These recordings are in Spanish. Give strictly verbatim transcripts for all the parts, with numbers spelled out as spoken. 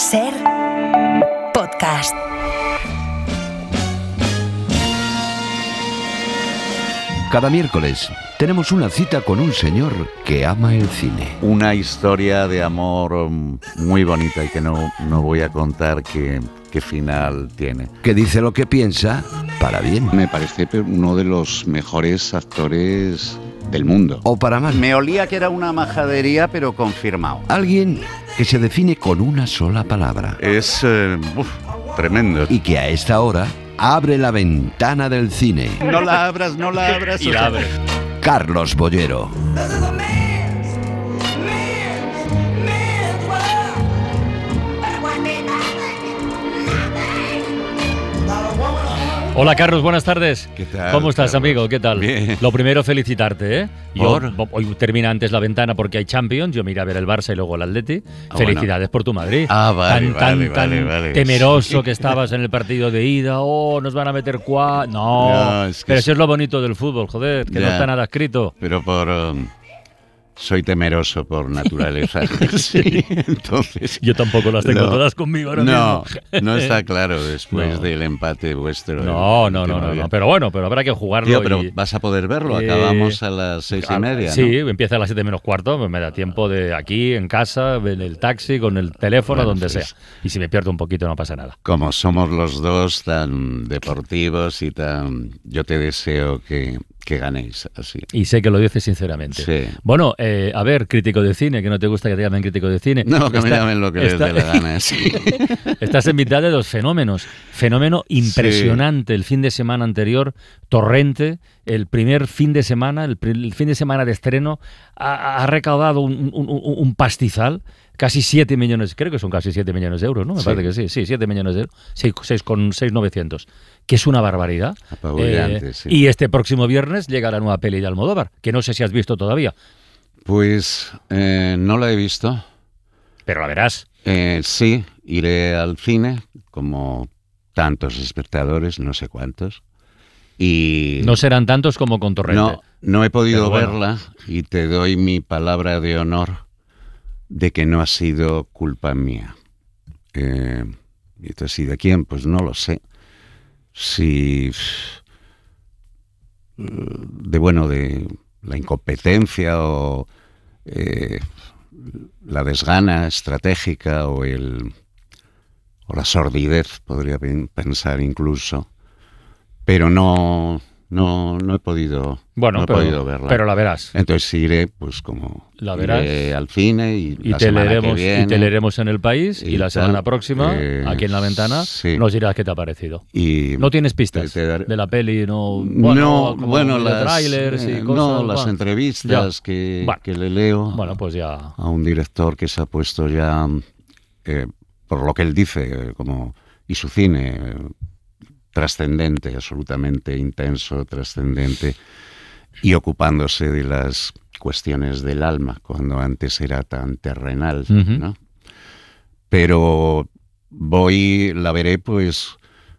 Ser podcast. Cada miércoles tenemos una cita con un señor que ama el cine. Una historia de amor muy bonita y que no, no voy a contar qué, qué final tiene. Que dice lo que piensa para bien. Me parece uno de los mejores actores del mundo. O para mal. Me olía que era una majadería, pero confirmado. Alguien que se define con una sola palabra. Es eh, uf, tremendo. Y que a esta hora abre la ventana del cine. No la abras, no la abras. Y la abre. Carlos Bollero. Hola Carlos, buenas tardes. ¿Qué tal, ¿Cómo estás, Carlos? amigo? ¿Qué tal? Bien. Lo primero, felicitarte, ¿eh? Yo, ¿Por? hoy termina antes la ventana porque hay Champions. Yo me iré a ver el Barça y luego el Atleti. Ah, Felicidades por tu Madrid. Ah, vale, tan, vale, tan, vale, tan vale. temeroso que estabas en el partido de ida. Oh, nos van a meter cuá. No, No, es que pero es- eso es lo bonito del fútbol, joder, que no Ya. está nada escrito. Pero por... um, soy temeroso por naturaleza. Sí, entonces... Yo tampoco las tengo No. todas conmigo ahora No, mismo. no está claro después No. del empate vuestro. No, el no, no, último no, día. no. Pero bueno, pero habrá que jugarlo. Tío, pero y- vas a poder verlo. Eh, Acabamos a las seis y media, ¿no? Sí, empieza a las siete menos cuarto, pues me da tiempo de aquí, en casa, en el taxi, con el teléfono, Bueno, donde pues- sea. Y si me pierdo un poquito no pasa nada. Como somos los dos tan deportivos y tan... Yo te deseo que, que ganéis así. Y sé que lo dices sinceramente. Sí. Bueno, eh, a ver, crítico de cine, que no te gusta que te llamen crítico de cine. No, que me Está- llamen lo que les está- dé la gana. Sí. Estás en mitad de dos fenómenos. Fenómeno impresionante el fin de semana anterior, Torrente, el primer fin de semana, el, pri- el fin de semana de estreno, ha, ha recaudado un, un- un- un pastizal, casi siete millones, creo que son casi siete millones de euros, ¿no? Me Sí. parece que sí, sí, siete millones de euros, seis con seis novecientos, que es una barbaridad. Apabullante, Eh, sí. Y este próximo viernes llega la nueva peli de Almodóvar, que no sé si has visto todavía, Pues eh, no la he visto. pero la verás. Eh, sí, iré al cine, como tantos espectadores, no sé cuántos. Y No serán tantos como con Torrente. no, no he podido Pero bueno. verla y te doy mi palabra de honor de que no ha sido culpa mía. Eh, y entonces, ¿y de quién? Pues no lo sé. Si de bueno, de la incompetencia o eh, la desgana estratégica o el o la sordidez, podría pen- pensar incluso, pero no no no he podido Bueno, no he pero, podido verla. pero la verás. Entonces iré, pues como La verás. iré al cine y, Y la te, semana leeremos, que viene, y te leeremos en El País y, y la tal, semana próxima, eh, aquí en La Ventana, sí. nos dirás qué te ha parecido. y No tienes pistas te- te daré- de la peli, no, no, como bueno, de las, trailers y eh, cosas. no, las bueno. entrevistas Ya. que, Bueno. que le leo Bueno, pues ya. a un director que se ha puesto ya, eh, por lo que él dice, eh, como y su cine, eh, trascendente, absolutamente intenso, trascendente, y ocupándose de las cuestiones del alma, cuando antes era tan terrenal, Ujú. ¿no? Pero voy, la veré pues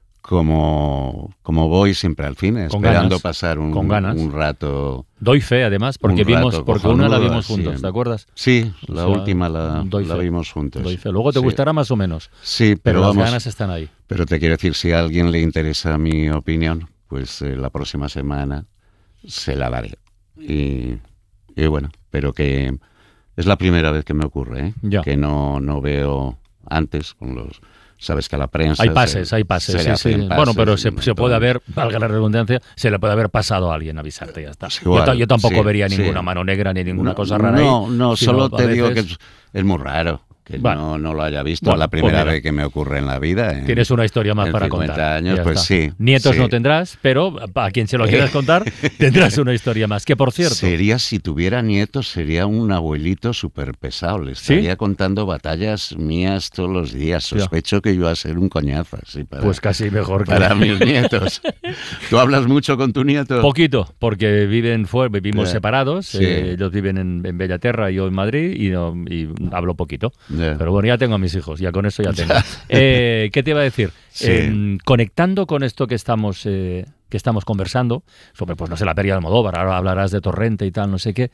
como, como voy siempre al cine, Con esperando ganas, pasar un, con ganas. un rato. Doy fe, además, porque Un vimos, rato porque una la cojonudo, vimos así, juntos, en- ¿te acuerdas? Sí, O la sea, última la, doy la fe. vimos juntos. Doy fe. Luego te Sí. gustará más o menos, Sí, pero, pero, las vamos, ganas están ahí. pero te quiero decir, si a alguien le interesa mi opinión, pues eh, la próxima semana se la daré. Y, y bueno, pero que es la primera vez que me ocurre, ¿eh? Ya. Que no, no veo antes con los... Sabes que a la prensa... Hay se- pases, hay pases, se sí, le sí. hacen Bueno, pases pero y se, un se puede montón. haber, valga la redundancia, se le puede haber pasado a alguien avisarte, ya está. Pues yo, igual, ta- yo tampoco sí, vería sí. ninguna mano negra ni ninguna No, cosa rara No, ahí. no, sino solo a te digo que veces es, es muy raro que Bueno. no, no lo haya visto. Bueno, es la pues primera mira. vez que me ocurre en la vida. en- Tienes una historia más en para cincuenta contar. años, Ya pues está. sí. Nietos sí. no tendrás, pero a quien se lo quieras contar, tendrás una historia más. Que por cierto, Sería, si tuviera nietos, sería un abuelito súper pesado. Le ¿Sí? estaría contando batallas mías todos los días. Ya. Sospecho que iba a ser un coñazo así para, pues casi mejor que para mis nietos. ¿Tú hablas mucho con tu nieto? Poquito, porque viven fuera, vivimos Ya. separados. Sí. eh, ellos viven en, en Bellaterra y yo en Madrid y, no- y hablo poquito. Ya. Pero bueno, ya tengo a mis hijos, ya con eso ya tengo. Eh, ¿Qué te iba a decir? Sí. Eh, conectando con esto que estamos, eh, que estamos conversando, sobre, pues no sé, la peli de Almodóvar, ahora hablarás de Torrente y tal, no sé qué.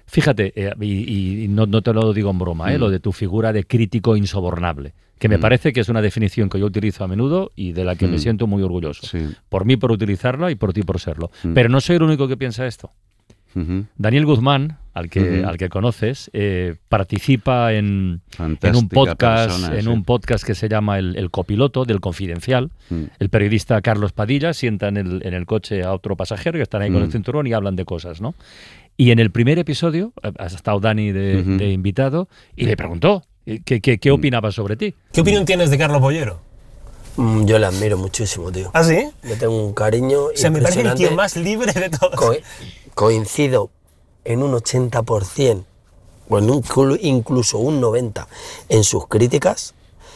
Fíjate, eh, y, y no, no te lo digo en broma, eh, mm. lo de tu figura de crítico insobornable, que me mm. parece que es una definición que yo utilizo a menudo y de la que mm. me siento muy orgulloso. Sí. Por mí por utilizarla y por ti por serlo. Mm. Pero no soy el único que piensa esto. Uh-huh. Daniel Guzmán, al que, uh-huh. al que conoces, eh, participa en, en un podcast persona, en sí. un podcast que se llama El, el Copiloto, del Confidencial. Uh-huh. El periodista Carlos Padilla sienta en el, en el coche a otro pasajero y están ahí uh-huh. con el cinturón y hablan de cosas, ¿no? Y en el primer episodio ha estado Dani de, uh-huh. de invitado y le preguntó qué, qué, qué opinaba sobre ti. ¿Qué opinión tienes de Carlos Bollero? Mm, yo le admiro muchísimo, tío. ¿Ah, sí? Le tengo un cariño o sea, impresionante. Me parece el tío más libre de todos. Co- coincido en un ochenta por ciento, bueno, incluso un noventa por ciento en sus críticas.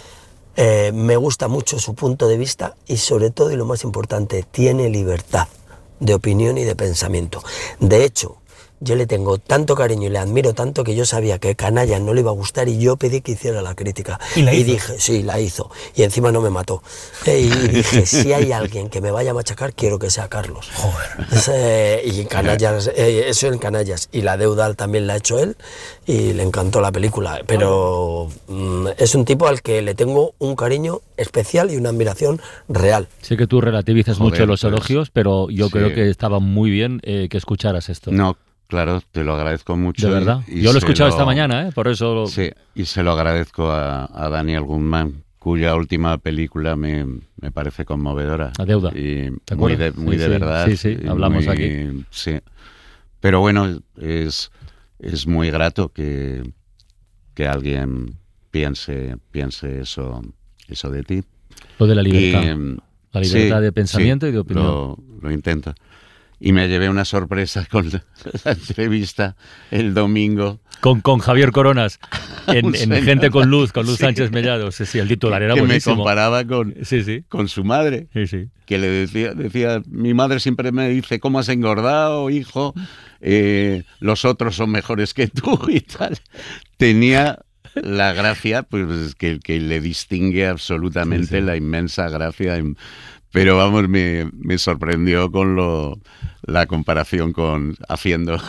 Eh, me gusta mucho su punto de vista y sobre todo, y lo más importante, tiene libertad de opinión y de pensamiento. De hecho, yo le tengo tanto cariño y le admiro tanto que yo sabía que Canalla no le iba a gustar y yo pedí que hiciera la crítica. ¿Y la hizo? Y dije, sí, la hizo. Y encima no me mató. Eh, y dije, si hay alguien que me vaya a machacar, quiero que sea Carlos. Joder. Es, eh, y Canallas, eh, eso en Canallas. Y La deuda también la ha hecho él y le encantó la película. Pero mm, es un tipo al que le tengo un cariño especial y una admiración real. Sé que tú relativizas Joder, mucho los pues, elogios, pero yo sí. creo que estaba muy bien eh, que escucharas esto. No. Claro, te lo agradezco mucho. De verdad. Y, y Yo lo he escuchado lo, esta mañana, ¿eh? Por eso... Lo... Sí, y se lo agradezco a, a Daniel Guzmán, cuya última película me, me parece conmovedora. La deuda. Y muy de, muy sí, de sí, verdad. Sí, sí, hablamos muy, aquí. Sí. Pero bueno, es, es muy grato que, que alguien piense, piense eso, eso de ti. Lo de la libertad. Y, la libertad sí, de pensamiento sí, y de opinión. Lo, lo intento. Y me llevé una sorpresa con la, la entrevista el domingo. Con, con Javier Coronas, en, en Gente con Luz, con Luz sí. Sánchez Mellado. Sí, sí, el titular era que buenísimo. Me comparaba con, sí, sí. con su madre, sí, sí. que le decía, decía, mi madre siempre me dice, ¿cómo has engordado, hijo? Eh, los otros son mejores que tú y tal. Tenía la gracia, pues que, que le distingue absolutamente sí, sí. la inmensa gracia en... Pero vamos, me, me sorprendió con lo la comparación con Haciendo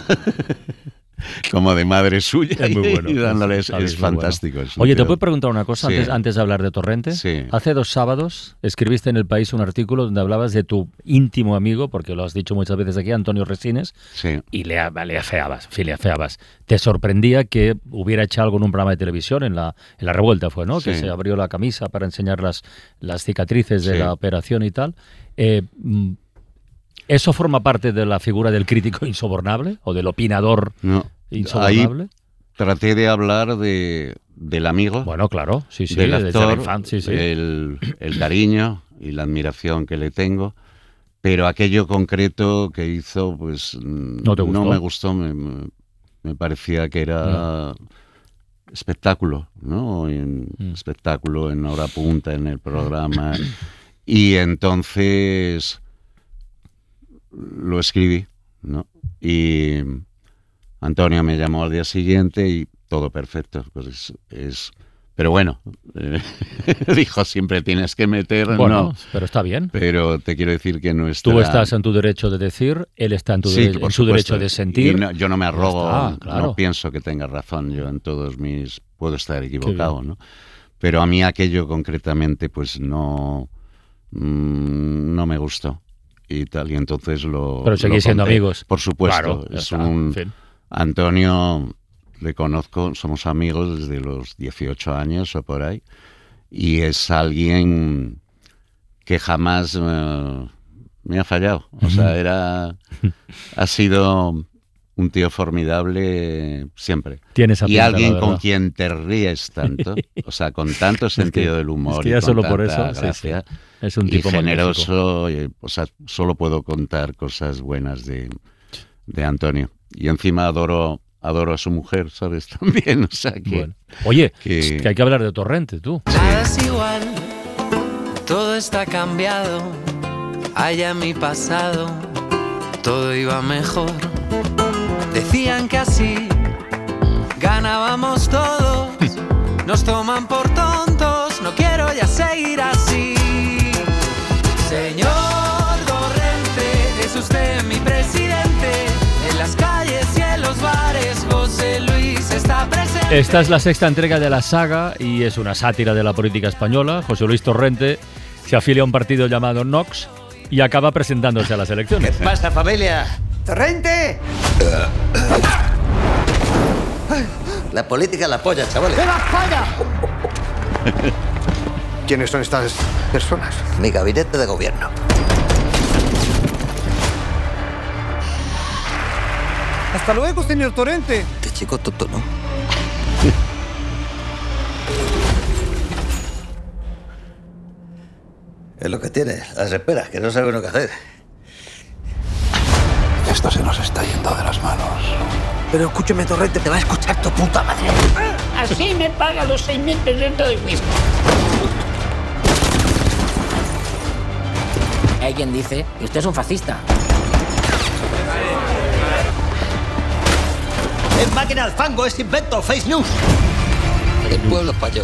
como de madre suya es muy bueno, y dándoles, es, es, es fantástico. Bueno. Oye, ¿te puedo preguntar una cosa sí. antes, antes de hablar de Torrente? Sí. Hace dos sábados escribiste en El País un artículo donde hablabas de tu íntimo amigo, porque lo has dicho muchas veces aquí, Antonio Resines, sí. y le, le afeabas, en fin, le afeabas. Te sorprendía que hubiera hecho algo en un programa de televisión, en la, en la Revuelta fue, ¿no? Sí. Que se abrió la camisa para enseñar las, las cicatrices de sí. la operación y tal. Eh, ¿Eso forma parte de la figura del crítico insobornable o del opinador no, insobornable? Ahí traté de hablar de, del amigo. Bueno, claro, sí, sí, del actor, infan, sí, sí. El, el cariño y la admiración que le tengo, pero aquello concreto que hizo, pues no, te gustó. no me gustó, me, me parecía que era no. espectáculo, ¿no? En, mm. Espectáculo en hora punta en el programa. Y entonces lo escribí, ¿no? Y Antonio me llamó al día siguiente y todo perfecto. Pues es, es pero bueno, eh, dijo, siempre tienes que meter... Bueno, no, pero está bien. Pero te quiero decir que nuestra... Tú estás en tu derecho de decir, él está en, tu sí, de, en su derecho de sentir. Y no, yo no me arrogo, está, claro. no pienso que tenga razón. Yo en todos mis... Puedo estar equivocado, ¿no? Pero a mí aquello concretamente, pues no... Mmm, no me gustó. Y tal, y entonces lo... Pero seguís siendo amigos. Por supuesto. Claro, es está, un... en fin. Antonio, le conozco, somos amigos desde los dieciocho años o por ahí, y es alguien que jamás uh, me ha fallado. O sea, era... ha sido un tío formidable siempre. Tienes y alguien con quien te ríes tanto, o sea, con tanto sentido es que, del humor es que y con solo tanta por eso, gracia. Sí, sí. Es un tipo y generoso, y, o sea, solo puedo contar cosas buenas de, de Antonio. Y encima adoro adoro a su mujer, ¿sabes? También, o sea que... Bueno. Oye, que... que hay que hablar de Torrente, tú. Nada es igual, todo está cambiado, allá en mi pasado, todo iba mejor. Decían que así ganábamos todos, nos toman por tontos, no quiero ya seguir así. Señor Torrente, es usted mi presidente, en las calles y en los bares. a presentar. Esta es la sexta entrega de la saga y es una sátira de la política española. José Luis Torrente se afilia a un partido llamado Nox y acaba presentándose a las elecciones. ¿Qué pasa, familia? ¡Torrente! La política la polla, chavales. ¡Viva España! ¿Quiénes son estas personas? Mi gabinete de gobierno. Hasta luego, señor Torrente. Qué chico tonto, ¿no? Es lo que tiene, las esperas, que no saben lo que hacer. Esto se nos está yendo de las manos. Pero escúcheme, Torrente, te va a escuchar tu puta madre. Así me paga los seis mil pesetas de whisky. Hay quien dice que usted es un fascista. Es máquina al fango, es invento, face news. El pueblo español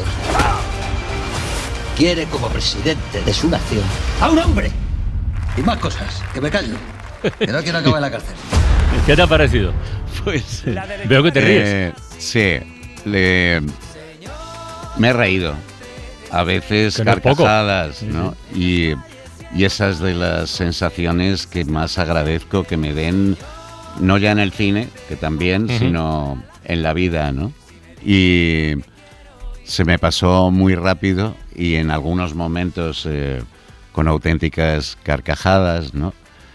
quiere como presidente de su nación a un hombre. Y más cosas, que me callo. Que no quiero acabar en la cárcel. ¿Qué te ha parecido? Pues veo que te ríes. Eh, sí, le, me he reído. A veces Que no es poco. carcajadas, ¿no? Y, y esas de las sensaciones que más agradezco que me den, no ya en el cine, que también, uh-huh. sino en la vida, ¿no? Y se me pasó muy rápido y en algunos momentos eh, con auténticas carcajadas, ¿no?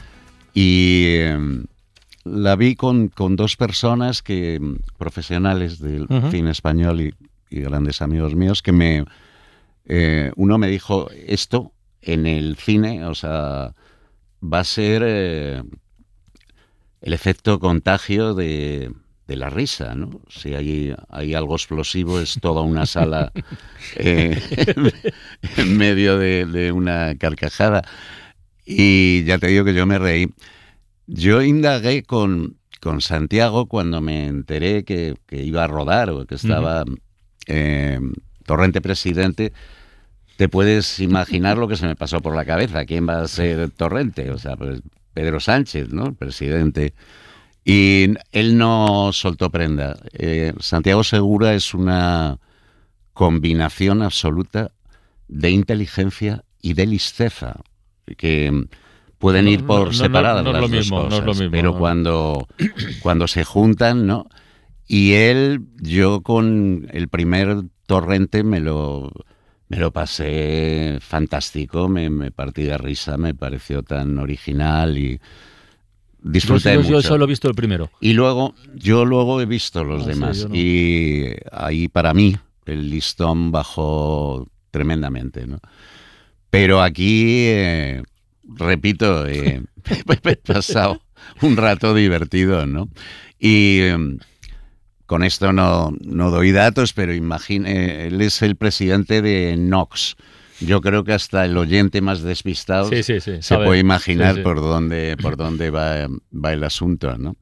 Y eh, la vi con, con dos personas que profesionales del uh-huh. cine español y, y grandes amigos míos que me... Eh, uno me dijo, esto en el cine, o sea, va a ser eh, el efecto contagio de, de la risa, ¿no? Si hay, hay algo explosivo, es toda una sala eh, en medio de, de una carcajada. Y ya te digo que yo me reí. Yo indagué con, con Santiago cuando me enteré que, que iba a rodar o que estaba uh-huh. eh, Torrente presidente. Te puedes imaginar lo que se me pasó por la cabeza. ¿Quién va a ser Torrente? O sea, pues Pedro Sánchez, ¿no? El presidente. Y él no soltó prenda. Eh, Santiago Segura es una combinación absoluta de inteligencia y de listeza, que pueden ir por no, no, separadas no, no, no las es lo dos mismo, cosas, no es lo mismo, pero no. cuando, cuando se juntan, ¿no? Y él, yo con el primer Torrente me lo, me lo pasé fantástico, me, me partí de risa, me pareció tan original y disfruté yo, mucho. Yo solo he visto el primero. Y luego, yo luego he visto los ah, demás sí, no. y ahí para mí el listón bajó tremendamente, ¿no? Pero aquí, eh, repito, eh, he pasado un rato divertido, ¿no? Y eh, con esto no, no doy datos, pero imagine, él es el presidente de Nox. Yo creo que hasta el oyente más despistado sí, sí, sí, se sabe. puede imaginar sí, sí. por dónde, por dónde va, va el asunto, ¿no?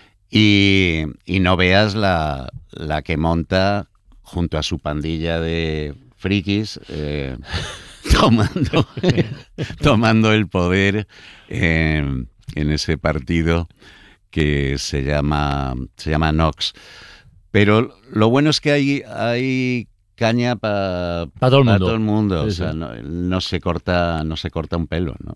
Y, y no veas la, la que monta junto a su pandilla de frikis, eh, tomando, tomando el poder eh, en ese partido que se llama, se llama Nox. Pero lo bueno es que hay, hay caña para pa todo el mundo. todo el mundo. Sí, o sea, sí. no, no se corta, no se corta un pelo, ¿no?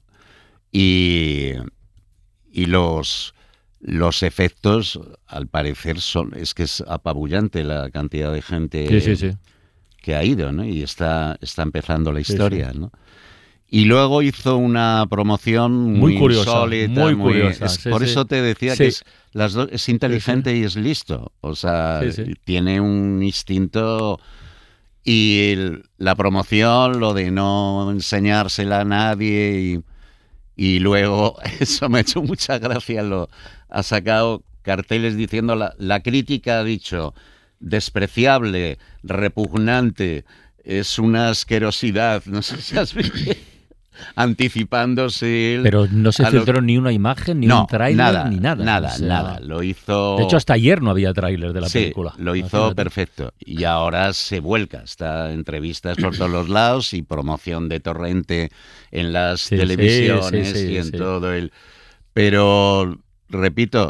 Y, y los, los efectos, al parecer, son es que es apabullante la cantidad de gente sí, sí, sí. que ha ido, ¿no? Y está, está empezando la historia, sí, sí. ¿no? Y luego hizo una promoción muy, muy curiosa, insólita, muy muy curiosa. es, Sí, por sí. eso te decía sí. que es, las do, es inteligente sí, sí. y es listo. O sea, sí, sí. tiene un instinto. Y el, la promoción, lo de no enseñársela a nadie y, y luego, eso me ha hecho mucha gracia, lo ha sacado carteles diciendo, la, la crítica ha dicho, despreciable, repugnante, es una asquerosidad, no sé si has visto, anticipándose él. Pero no se a lo- filtró ni una imagen, ni No, un tráiler, nada, ni nada. Nada, O sea, nada, lo hizo... De hecho, hasta ayer no había tráiler de la sí, película. lo hizo Imagínate. perfecto. Y ahora se vuelca. Está entrevistas por todos los lados y promoción de Torrente en las Sí, televisiones sí, sí, sí, y en sí. todo el... Pero, repito,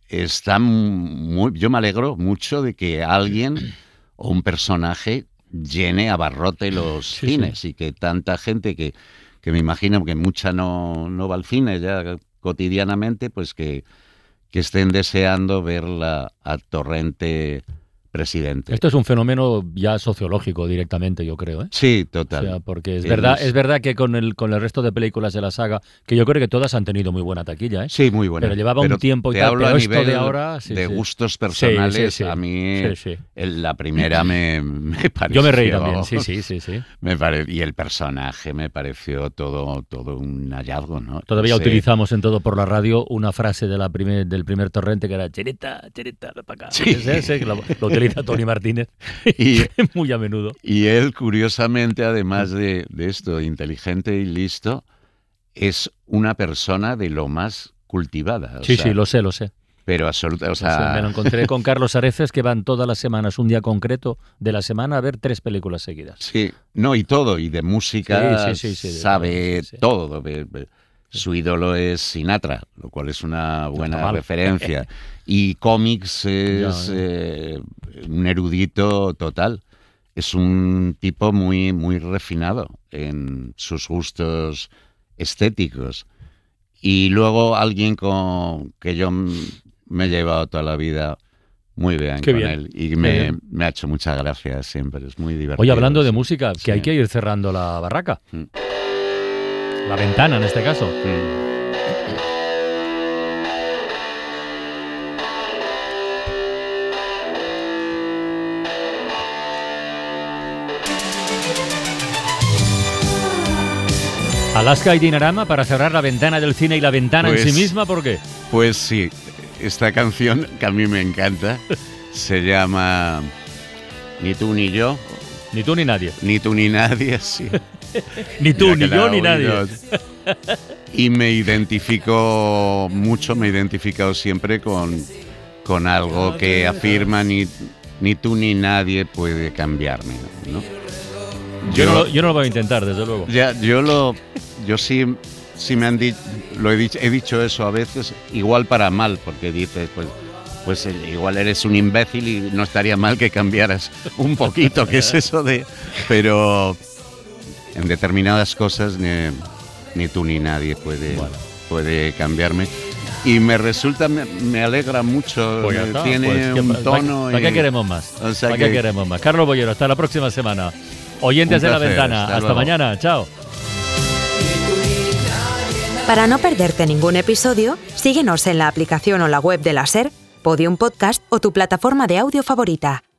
está muy, yo me alegro mucho de que alguien o un personaje llene, abarrote los sí, cines sí. y que tanta gente que, que me imagino que mucha no, no va al cine ya cotidianamente, pues que, que estén deseando ver la, a Torrente presidente. Esto es un fenómeno ya sociológico directamente, yo creo, ¿eh? Sí, total. O sea, porque es verdad, es... es verdad que con el con el resto de películas de la saga, que yo creo que todas han tenido muy buena taquilla, ¿eh? Sí, muy buena. Pero llevaba pero un tiempo y te tal, hablo pero a esto nivel de ahora... Sí, de sí. gustos personales, sí, sí, sí. a mí sí, sí. El, la primera me, me pareció... Yo me reí también, sí, sí, sí. sí. Me pare... Y el personaje me pareció todo, todo un hallazgo, ¿no? Todavía sí. utilizamos en Todo por la Radio una frase de la primer, del primer Torrente que era Chereta, Chereta, para acá. Sí. Ese, ese, que lo, lo utiliza Tony Martínez. Y, muy a menudo. Y él, curiosamente, además de, de esto, inteligente y listo, es una persona de lo más cultivada. O sí, sea, sí, lo sé, lo sé. Pero absolutamente, o sea... O sea, me lo encontré con Carlos Areces, que van todas las semanas, un día concreto de la semana, a ver tres películas seguidas. Sí, no, y todo, y de música sí, sí, sí, sí, sabe sí, sí. todo. Su ídolo es Sinatra, lo cual es una buena no referencia. Y cómics es ya, eh, un erudito total. Es un tipo muy, muy refinado en sus gustos estéticos. Y luego alguien con que yo me he llevado toda la vida muy bien Qué con bien. él. Y me, me ha hecho muchas gracias siempre. Es muy divertido. Oye, hablando de sí. música, que sí. hay que ir cerrando la barraca. Mm. La ventana, en este caso. Mm. Alaska y Dinarama para cerrar la ventana del cine y la ventana pues, en sí misma, ¿por qué? Pues sí, esta canción que a mí me encanta se llama Ni tú ni yo. Ni tú ni nadie. Ni tú ni nadie, sí. Ni tú, ni yo, ni nadie. Y me identifico mucho, me he identificado siempre con, con algo que afirma ni, ni tú ni nadie puede cambiarme, ¿no? Yo, yo, no lo, yo no lo voy a intentar, desde luego. Ya, yo lo, yo sí, sí me han dicho, lo he dicho, he dicho eso a veces, igual para mal, porque dices, pues, pues igual eres un imbécil y no estaría mal que cambiaras un poquito, que es eso de, pero en determinadas cosas ni, ni tú ni nadie puede, bueno. puede cambiarme. Y me resulta, me, me alegra mucho, pues está, tiene pues, un ¿para, tono. ¿Para, y, ¿para qué queremos más? O sea ¿Para que, qué queremos más? Carlos Bollero, hasta la próxima semana. Oyentes de la ventana, hasta, hasta mañana, chao. Para no perderte ningún episodio, síguenos en la aplicación o la web de la SER, Podium Podcast o tu plataforma de audio favorita.